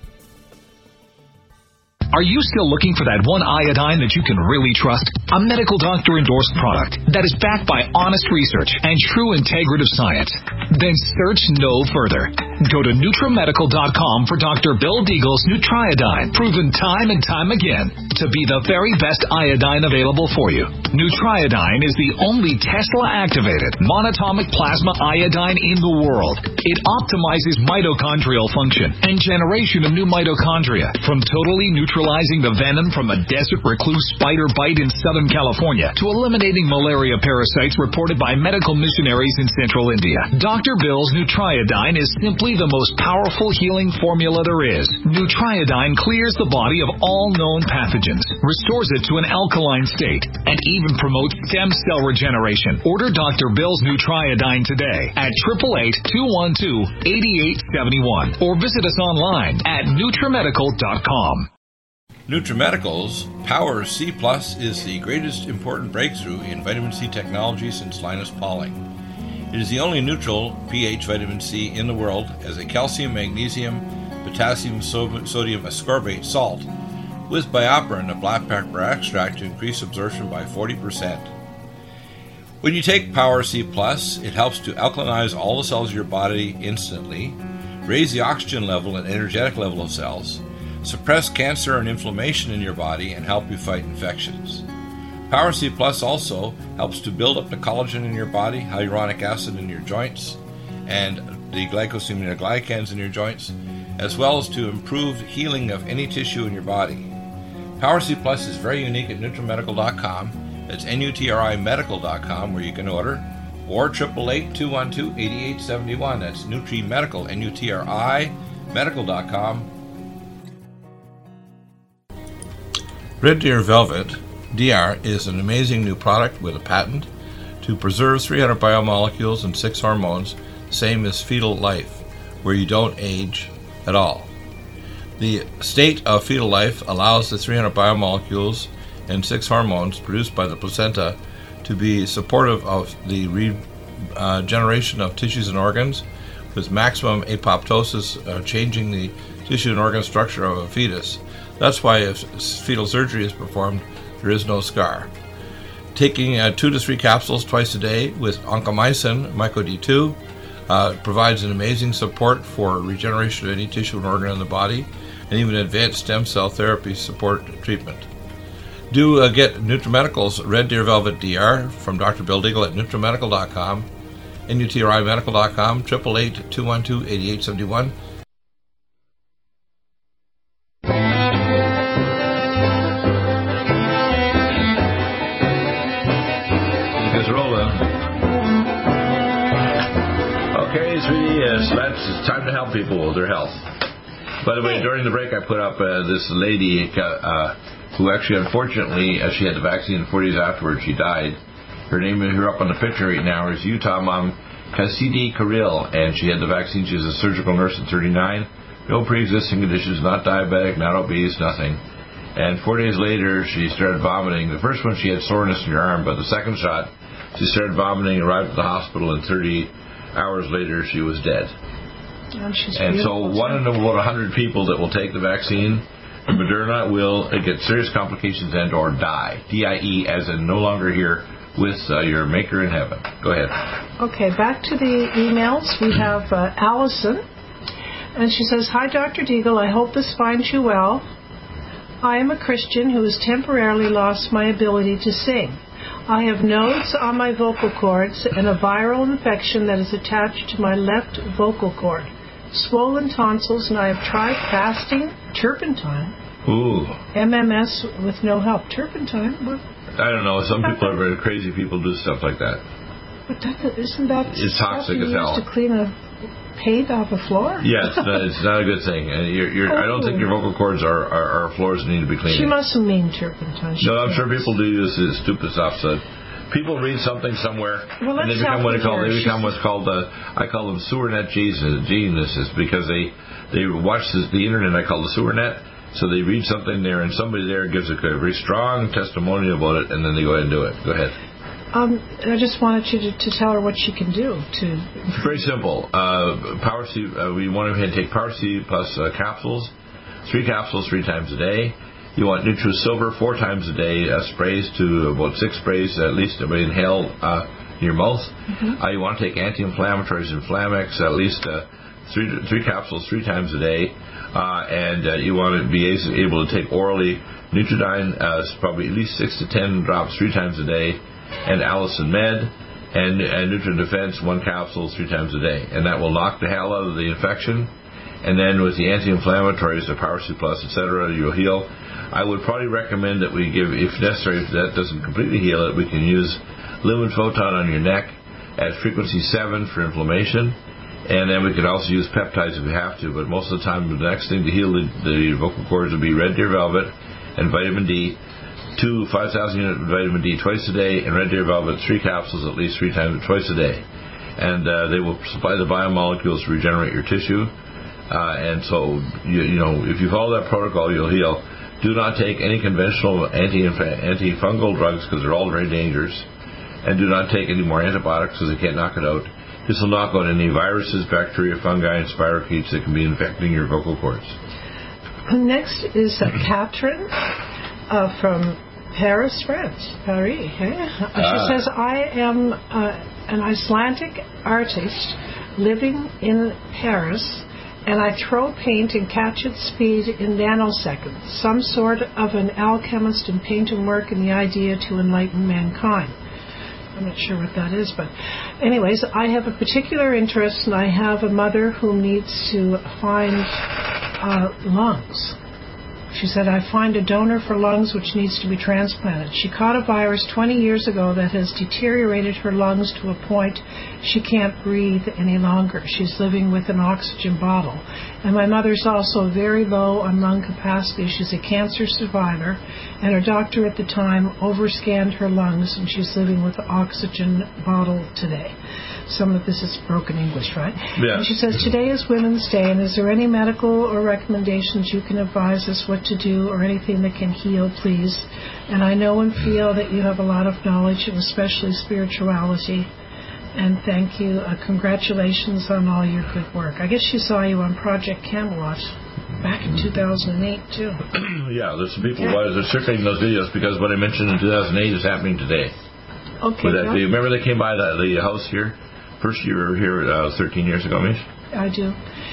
Are you still looking for that one iodine that you can really trust? A medical doctor endorsed product that is backed by honest research and true integrative science? Then search no further. Go to NutriMedical.com for Dr. Bill Deagle's Nutriodine, proven time and time again to be the very best iodine available for you. Nutriodine is the only Tesla-activated monatomic plasma iodine in the world. It optimizes mitochondrial function and generation of new mitochondria from totally neutralizing the venom from a desert recluse spider bite in Southern California to eliminating malaria parasites reported by medical missionaries in Central India. Dr. Bill's Nutriodine is simply the most powerful healing formula there is. Nutriodine clears the body of all known pathogens, restores it to an alkaline state, and even promotes stem cell regeneration. Order Dr. Bill's Nutriodine today at 888-212-8871 or visit us online at NutriMedical.com. NutriMedical's Power C Plus is the greatest important breakthrough in vitamin C technology since Linus Pauling. It is the only neutral pH vitamin C in the world, as a calcium, magnesium, potassium sodium ascorbate salt with BioPerine, a black pepper extract, to increase absorption by 40%. When you take Power C Plus, it helps to alkalinize all the cells of your body instantly, raise the oxygen level and energetic level of cells, suppress cancer and inflammation in your body, and help you fight infections. Power C Plus also helps to build up the collagen in your body, hyaluronic acid in your joints, and the glycosaminoglycans in your joints, as well as to improve healing of any tissue in your body. Power C Plus is very unique at NutriMedical.com. That's NutriMedical.com, where you can order, or 888-212-8871. That's NutriMedical, NUTRI, medical.com. Red Deer Velvet DR is an amazing new product with a patent to preserve 300 biomolecules and 6 hormones, same as fetal life, where you don't age at all. The state of fetal life allows the 300 biomolecules and 6 hormones produced by the placenta to be supportive of the regeneration of tissues and organs, with maximum apoptosis, changing the tissue and organ structure of a fetus. That's why if fetal surgery is performed, there is no scar. Taking 2 to 3 capsules twice a day with oncomycin, MycoD2, provides an amazing support for regeneration of any tissue and organ in the body, and even advanced stem cell therapy support treatment. Do get NutriMedical's Red Deer Velvet DR from Dr. Bill Deagle at NutriMedical.com, NUTRIMedical.com, 888-212-8871. It's time to help people with their health. By the way, during the break, I put up this lady who actually, unfortunately, she had the vaccine, 4 days afterwards, she died. Her name is here up on the picture right now is Utah mom Cassidy Carril, and she had the vaccine. She was a surgical nurse at 39. No pre-existing conditions, not diabetic, not obese, nothing. And 4 days later, she started vomiting. The first one, she had soreness in her arm, but the second shot, she started vomiting, arrived at the hospital, and 30 hours later, she was dead. And so one in about 100 people that will take the vaccine, Moderna, will get serious complications and or die. D-I-E, as in no longer here with your maker in heaven. Go ahead. Okay, back to the emails. We have Allison, and she says, "Hi, Dr. Deagle. I hope this finds you well. I am a Christian who has temporarily lost my ability to sing. I have nodes on my vocal cords and a viral infection that is attached to my left vocal cord. Swollen tonsils, and I have tried fasting, turpentine, MMS with no help." Turpentine? What? I don't know. Some people are very crazy. People do stuff like that. But isn't that it's toxic as hell to clean a paint off a floor? Yeah, it's not a good thing. I don't think your vocal cords are floors that need to be cleaned. She mustn't mean turpentine. No, I'm sure people do use this stupid stuff. So people read something somewhere, and they become what's called I call them sewer net geniuses, because they watch the internet. I call the sewer net. So they read something there, and somebody there gives a very strong testimonial about it, and then they go ahead and do it. Go ahead. I just wanted you to tell her what she can do to. Very simple. Power C. We want to take Power C Plus capsules, 3 capsules 3 times a day. You want NutriSilver 4 times a day, sprays to about 6 sprays at least. Inhale in your mouth. Mm-hmm. You want to take anti-inflammatories and Inflamex at least 3 capsules 3 times a day. And you want to be able to take orally Nutridyne, probably at least 6 to 10 drops 3 times a day, and Allison Med, and NutriDefense 1 capsule 3 times a day. And that will knock the hell out of the infection. And then with the anti-inflammatories, the Power C Plus, etc., you'll heal. I would probably recommend that we give, if necessary, if that doesn't completely heal it, we can use Lumen Photon on your neck at frequency 7 for inflammation. And then we could also use peptides if we have to, but most of the time the next thing to heal the vocal cords would be Red Deer Velvet and vitamin D, 2 5,000 unit vitamin D twice a day, and Red Deer Velvet 3 capsules at least 3 times twice a day. And they will supply the biomolecules to regenerate your tissue. And so, if you follow that protocol, you'll heal. Do not take any conventional antifungal drugs, because they're all very dangerous. And do not take any more antibiotics, because they can't knock it out. This will knock out any viruses, bacteria, fungi, and spirochetes that can be infecting your vocal cords. Next is Catherine from Paris, France. Paris. She says, I am an Icelandic artist living in Paris, and I throw paint and catch its speed in nanoseconds. Some sort of an alchemist in paint and work, and the idea to enlighten mankind. I'm not sure what that is, but anyways, I have a particular interest, and I have a mother who needs to find lungs. She said, I find a donor for lungs which needs to be transplanted. She caught a virus 20 years ago that has deteriorated her lungs to a point she can't breathe any longer. She's living with an oxygen bottle. And my mother's also very low on lung capacity. She's a cancer survivor, and her doctor at the time overscanned her lungs, and she's living with an oxygen bottle today. Some of this is broken English, right? Yeah. And she says, today is Women's Day, and is there any medical or recommendations you can advise us what to do or anything that can heal, please? And I know and feel that you have a lot of knowledge, and especially spirituality. And thank you. Congratulations on all your good work. I guess she saw you on Project Camelot back in 2008, too. Yeah, there's some people who are circulating those videos because what I mentioned in 2008 is happening today. Okay. Do you remember they came by the house here? First year we were here 13 years ago, Mish? I do.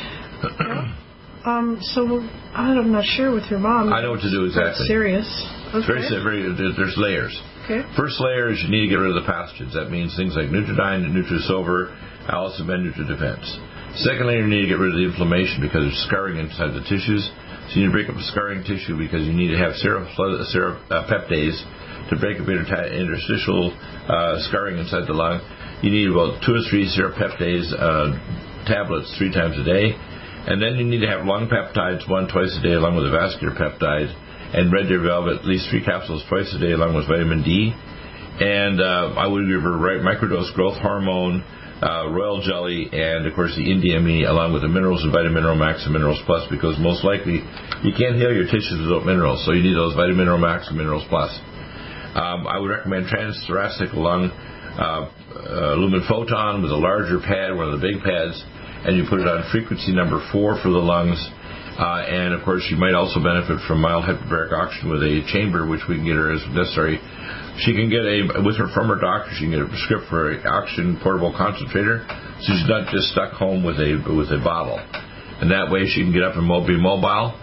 So I'm not sure with your mom. I know what to do exactly. That's serious. Okay. It's there's layers. Okay. First layer is you need to get rid of the pathogens. That means things like Nutridyne, Nutrisilver, Allicin, Nutridefense. Second layer, you need to get rid of the inflammation because there's scarring inside the tissues. So you need to break up the scarring tissue because you need to have serapeptase to break up interstitial scarring inside the lung. You need about 2 or 3 serapeptase tablets 3 times a day. And then you need to have lung peptides 1 twice a day along with a vascular peptide. And Red Deer Velvet, at least 3 capsules twice a day along with vitamin D. And I would give her microdose growth hormone, royal jelly, and, of course, the NDME along with the minerals and Vitamin Mineral Max and Minerals Plus, because most likely you can't heal your tissues without minerals. So you need those Vitamin Mineral Max and Minerals Plus. I would recommend transthoracic lung lumen photon with a larger pad, one of the big pads, and you put it on frequency number 4 for the lungs. And, of course, you might also benefit from mild hyperbaric oxygen with a chamber, which we can get her as necessary. She can get from her doctor, she can get a prescription for an oxygen portable concentrator, so she's not just stuck home with a bottle. And that way she can get up and be mobile.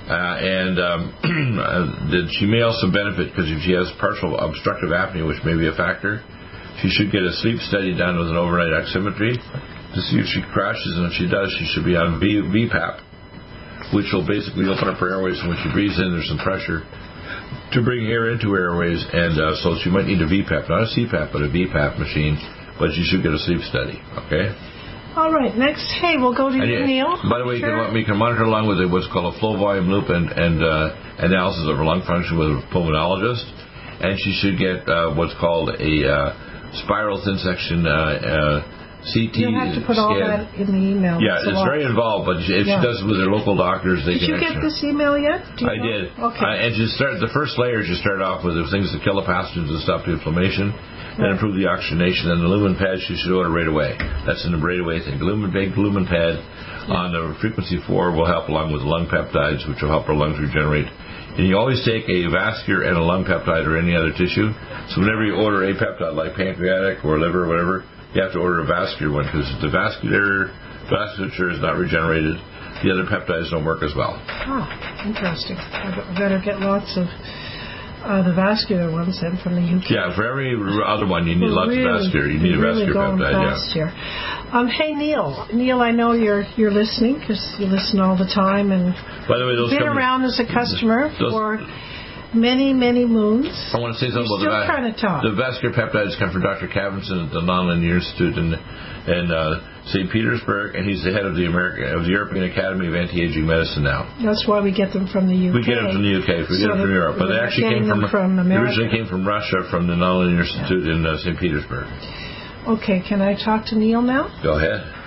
She may also benefit because if she has partial obstructive apnea, which may be a factor, she should get a sleep study done with an overnight oximetry to see if she crashes, and if she does, she should be on VPAP, which will basically open up her airways, and when she breathes in, there's some pressure to bring air into her airways, and so she might need a VPAP, not a CPAP, but a VPAP machine, but she should get a sleep study, okay? All right, next, we'll go to Neil. By the way, you can monitor along with what's called a flow volume loop and analysis of her lung function with a pulmonologist, and she should get what's called a spiral thin section CT You'll have to put all that in the email. Yeah, it's very involved, but if she does it with her local doctors, they can. Did you get this email yet? I did. Okay. And the first layer, you start off with the things that kill the pathogens and stop the inflammation, then improve the oxygenation, and the lumen pad she should order right away. That's a right away thing. The big lumen pad on the frequency 4 will help along with the lung peptides, which will help our lungs regenerate. And you always take a vascular and a lung peptide or any other tissue. So whenever you order a peptide like pancreatic or liver or whatever, you have to order a vascular one because if the vasculature is not regenerated, the other peptides don't work as well. Interesting. I better get lots of the vascular ones then from the UK. Yeah, for every other one you need lots of vascular. You need a vascular peptide. Here. Hey Neil. Neil, I know you're listening because you listen all the time, and by the way, you've been around as a customer for many, many moons. I want to say something about the vascular peptides come from Dr. Cavinson at the Nonlinear Institute in St. Petersburg, and he's the head of the European Academy of Anti-Aging Medicine now. That's why we get them from the UK. We get them from the UK. We get them from Europe, but they actually came from America. They originally came from Russia, from the Nonlinear Institute in St. Petersburg. Okay, can I talk to Neil now? Go ahead.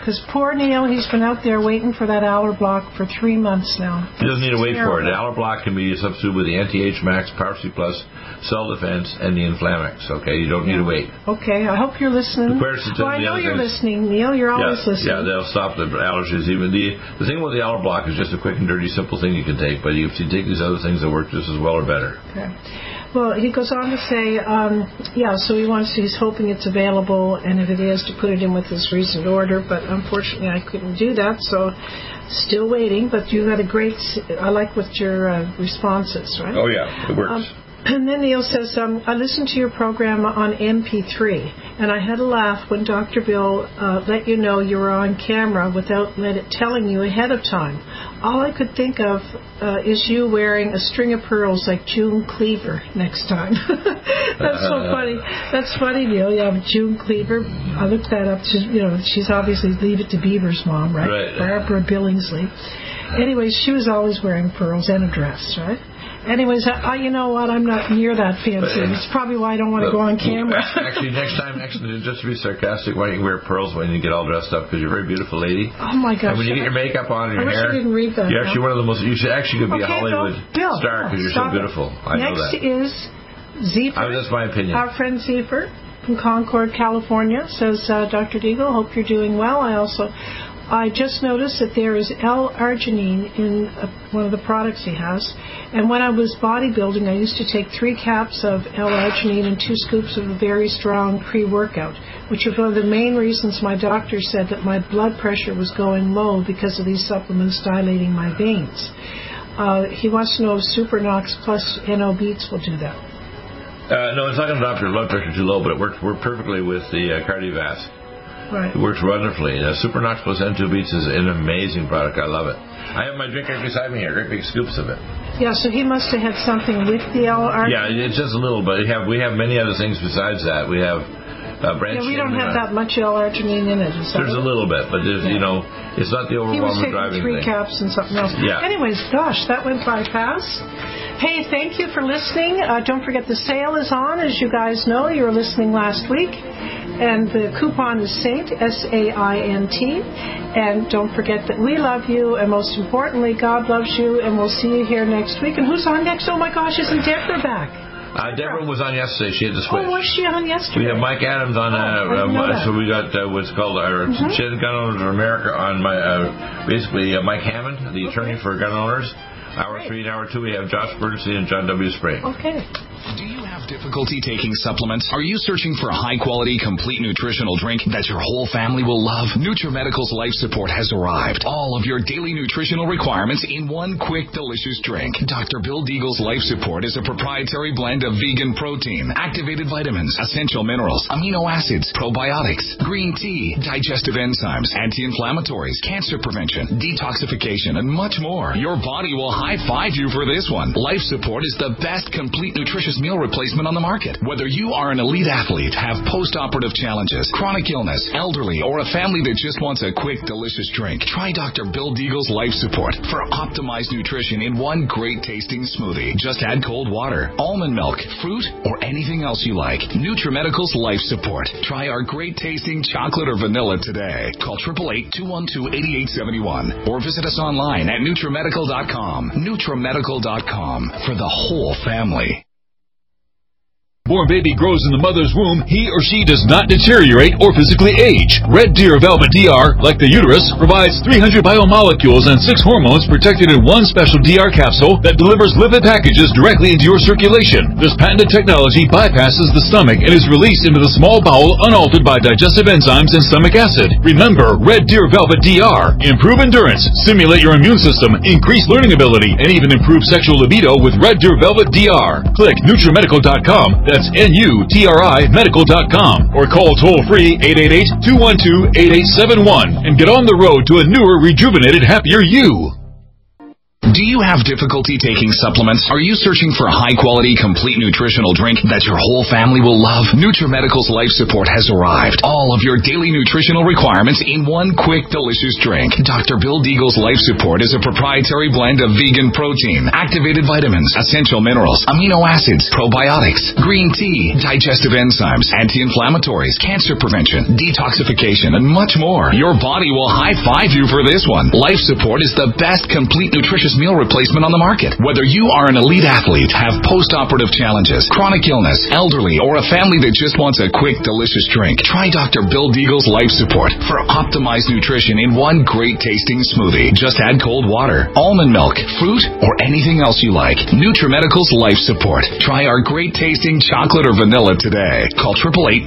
Because poor Neil, he's been out there waiting for that Aller Block for 3 months now. He doesn't need to wait for it. The Aller Block can be substituted with the Anti-H Max, Power C Plus, Cell Defense, and the Inflamex. Okay, you don't need to wait. Okay, I hope you're listening. Well, I know you're listening, Neil. You're always listening. Yeah, they'll stop the allergies. Even the thing with the Aller Block is just a quick and dirty, simple thing you can take. But if you take these other things that work just as well or better. Okay. Well, he goes on to say, so he's hoping it's available, and if it is, to put it in with his recent order, but unfortunately I couldn't do that, so still waiting, but you had I like what your response is, right? Oh, yeah, it works. And then Neil says, I listened to your program on MP3, and I had a laugh when Dr. Bill let you know you were on camera without telling you ahead of time. All I could think of is you wearing a string of pearls like June Cleaver next time. That's so funny. That's funny, Neil. You have June Cleaver. I looked that up. She's obviously Leave It to Beaver's mom, right? Right. Barbara Billingsley. Anyways, she was always wearing pearls and a dress, right? Anyways, you know what? I'm not near that fancy. It's probably why I don't want to go on camera. Actually, next time, just to be sarcastic, why don't you wear pearls when you get all dressed up? Because you're a very beautiful lady. Oh my gosh! And when you get your makeup on and your hair, I wish I didn't read that. You're actually one of the most. You should actually be a Hollywood star because you're so beautiful. I know that. Next is Zephyr. That's my opinion. Our friend Zephyr from Concord, California, says, Dr. Deagle, hope you're doing well. I just noticed that there is L-arginine in one of the products he has. And when I was bodybuilding, I used to take 3 caps of L-arginine and 2 scoops of a very strong pre-workout, which was one of the main reasons my doctor said that my blood pressure was going low because of these supplements dilating my veins. He wants to know if Supernox plus NO Beats will do that. No, it's not going to drop your blood pressure too low, but it works perfectly with the Cardiovasc. Right. It works wonderfully. Supernox plus N2 Beats is an amazing product. I love it. I have my drink right beside me here, great big scoops of it. Yeah, so he must have had something with the L-arginine. Yeah, it's just a little, but we have many other things besides that. We have branching. Yeah, we don't have that much L-arginine in it. There's a little bit, but there's, it's not the overwhelming driving thing. He was taking 3 caps and something else. Yeah. Anyways, gosh, that went by fast. Hey, thank you for listening. Don't forget the sale is on. As you guys know, you were listening last week. And the coupon is SAINT, SAINT. And don't forget that we love you, and most importantly, God loves you, and we'll see you here next week. And who's on next? Oh, my gosh, isn't Deborah back? Deborah was on yesterday. She had to switch. Oh, was she on yesterday? We have Mike Adams on. So we got what's called our Gun Owners of America on basically Mike Hammond, the attorney for gun owners. Hour 3 and Hour 2, we have Josh Bernstein and John W. Spring. Okay. Do you have difficulty taking supplements? Are you searching for a high-quality, complete nutritional drink that your whole family will love? NutriMedical's Life Support has arrived. All of your daily nutritional requirements in one quick, delicious drink. Dr. Bill Deagle's Life Support is a proprietary blend of vegan protein, activated vitamins, essential minerals, amino acids, probiotics, green tea, digestive enzymes, anti-inflammatories, cancer prevention, detoxification, and much more. Your body will high-five you for this one. Life Support is the best complete nutritious meal replacement on the market. Whether you are an elite athlete, have post-operative challenges, chronic illness, elderly, or a family that just wants a quick, delicious drink, try Dr. Bill Deagle's Life Support for optimized nutrition in one great-tasting smoothie. Just add cold water, almond milk, fruit, or anything else you like. NutriMedical's Life Support. Try our great-tasting chocolate or vanilla today. Call 888-212-8871 or visit us online at NutriMedical.com. NutriMedical.com for the whole family. Born baby grows in the mother's womb, he or she does not deteriorate or physically age. Red Deer Velvet DR, like the uterus, provides 300 biomolecules and 6 hormones protected in one special DR capsule that delivers lipid packages directly into your circulation. This patented technology bypasses the stomach and is released into the small bowel unaltered by digestive enzymes and stomach acid. Remember, Red Deer Velvet DR. Improve endurance, stimulate your immune system, increase learning ability, and even improve sexual libido with Red Deer Velvet DR. Click NutriMedical.com. That's NUTRI medical.com or call toll-free 888-212-8871 and get on the road to a newer, rejuvenated, happier you. Do you have difficulty taking supplements? Are you searching for a high-quality, complete nutritional drink that your whole family will love? NutriMedical's Life Support has arrived. All of your daily nutritional requirements in one quick, delicious drink. Dr. Bill Deagle's Life Support is a proprietary blend of vegan protein, activated vitamins, essential minerals, amino acids, probiotics, green tea, digestive enzymes, anti-inflammatories, cancer prevention, detoxification, and much more. Your body will high-five you for this one. Life Support is the best complete nutritious meal replacement on the market. Whether you are an elite athlete, have post-operative challenges, chronic illness, elderly, or a family that just wants a quick, delicious drink, try Dr. Bill Deagle's Life Support for optimized nutrition in one great tasting smoothie. Just add cold water, almond milk, fruit, or anything else you like. NutriMedical's Life Support. Try our great tasting chocolate or vanilla today. Call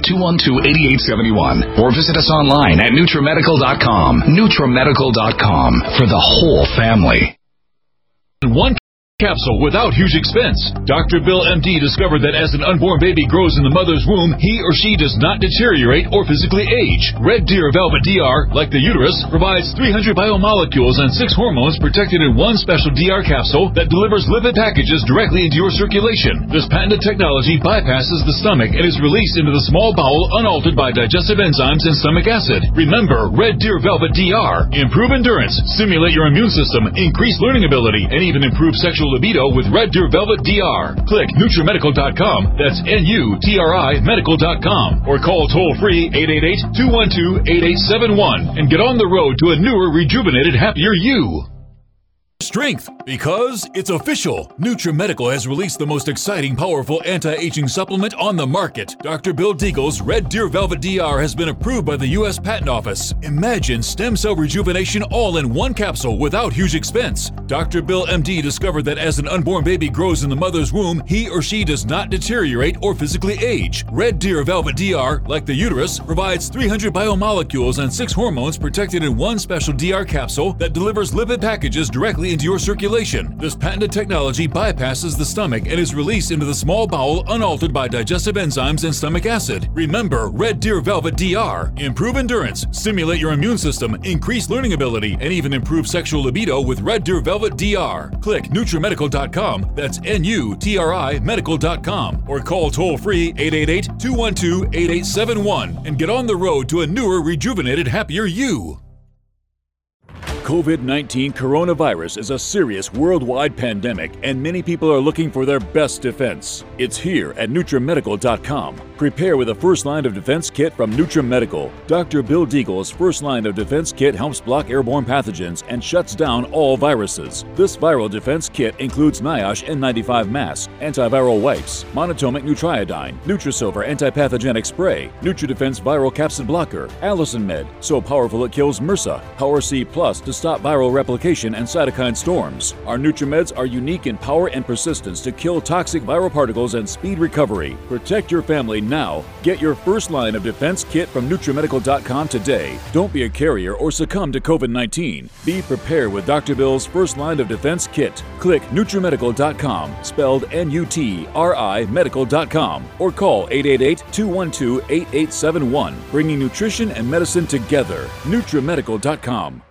888-212-8871 or visit us online at NutriMedical.com. NutriMedical.com for the whole family. One capsule without huge expense. Dr. Bill MD discovered that as an unborn baby grows in the mother's womb, he or she does not deteriorate or physically age. Red Deer Velvet DR, like the uterus, provides 300 biomolecules and 6 hormones protected in one special DR capsule that delivers lipid packages directly into your circulation. This patented technology bypasses the stomach and is released into the small bowel unaltered by digestive enzymes and stomach acid. Remember, Red Deer Velvet DR. Improve endurance, stimulate your immune system, increase learning ability, and even improve sexual libido with Red Deer Velvet DR. Click NutriMedical.com, that's NUTRI Medical.com, or call toll-free 888-212-8871 and get on the road to a newer, rejuvenated, happier you. Strength, because it's official. NutriMedical has released the most exciting, powerful anti-aging supplement on the market. Dr. Bill Deagle's Red Deer Velvet DR has been approved by the U.S. Patent Office. Imagine stem cell rejuvenation all in one capsule without huge expense. Dr. Bill MD discovered that as an unborn baby grows in the mother's womb, he or she does not deteriorate or physically age. Red Deer Velvet DR, like the uterus, provides 300 biomolecules and 6 hormones protected in one special DR capsule that delivers lipid packages directly into your circulation. This patented technology bypasses the stomach and is released into the small bowel unaltered by digestive enzymes and stomach acid. Remember, Red Deer Velvet DR. Improve endurance, stimulate your immune system, increase learning ability, and even improve sexual libido with Red Deer Velvet DR. Click NutriMedical.com, that's NUTRI Medical.com, or call toll-free 888-212-8871 and get on the road to a newer, rejuvenated, happier you. COVID-19 coronavirus is a serious worldwide pandemic, and many people are looking for their best defense. It's here at NutriMedical.com. Prepare with a first line of defense kit from NutriMedical. Dr. Bill Deagle's first line of defense kit helps block airborne pathogens and shuts down all viruses. This viral defense kit includes NIOSH N95 mask, antiviral wipes, monotomic Nutriodine, Nutrisilver antipathogenic spray, NutriDefense viral capsid blocker, Allison Med, so powerful it kills MRSA, Power C Plus to stop viral replication and cytokine storms. Our NutriMeds are unique in power and persistence to kill toxic viral particles and speed recovery. Protect your family now. Get your first line of defense kit from NutriMedical.com today. Don't be a carrier or succumb to COVID-19. Be prepared with Dr. Bill's first line of defense kit. Click NutriMedical.com, spelled N-U-T-R-I Medical.com, or call 888-212-8871, bringing nutrition and medicine together. NutriMedical.com.